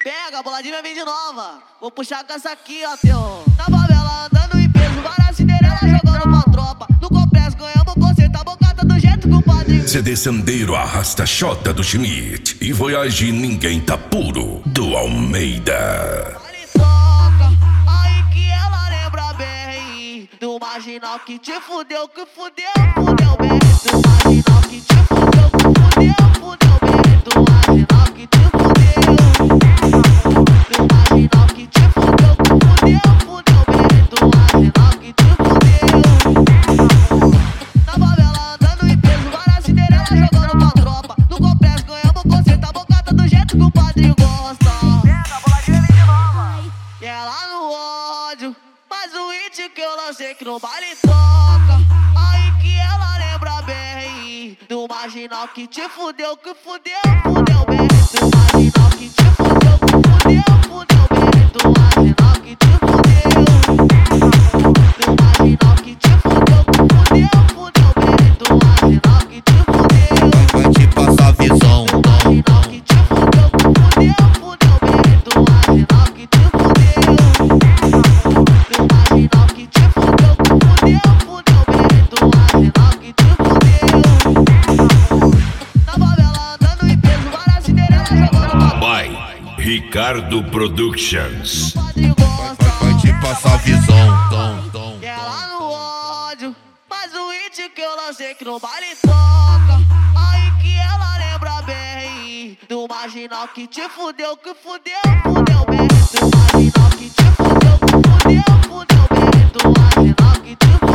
Pega, a boladinha vai vir de nova. Vou puxar com essa aqui, ó, teu. Na favela andando em peso, várias Cinderela jogando pra tropa. No complexo ganhamos conceito, a bocata do jeito que o padre. Se descenderam arrasta Xota do Schmidt e Voyage Ninguém Tá Puro do Almeida. Vale toca, aí que ela lembra bem do marginal que te fudeu, que fudeu bem. Do marginal que te fudeu, que fudeu bem. Do marginal que te fudeu. Do marginal que te fudeu, que fudeu bem. Do marginal que te fudeu. Na favela andando em peso, várias Cinderela jogando pra tropa. No complexo ganhamos conceito, a bocata do jeito que o padre gosta. Pega, a boladinha vem de nova. E ela no ódio, mas o hit que eu lancei que no baile toca. Aí que ela lembra bem do marginal que te fudeu, que fudeu bem. Do marginal que te fudeu, que fudeu bem. Do marginal que te fudeu. Do marginal que te fudeu, que fudeu bem. Do marginal que te fudeu. Vai te passar visão. Do marginal que te fudeu, que fudeu bem. Do marginal que te fudeu. Do marginal que te fudeu, que fudeu bem. Do marginal que te fudeu. Na favela andando em peso, várias Cinderela jogando pra Vai, Ricardo Productions. padre gosta. Vai te passar visão. E ela no ódio, mas o hit que eu lancei que no baile toca. Aí que ela lembra bem do marginal que te fudeu, que fudeu bem. Do marginal que te fudeu, que fudeu bem. Do marginal que te fudeu.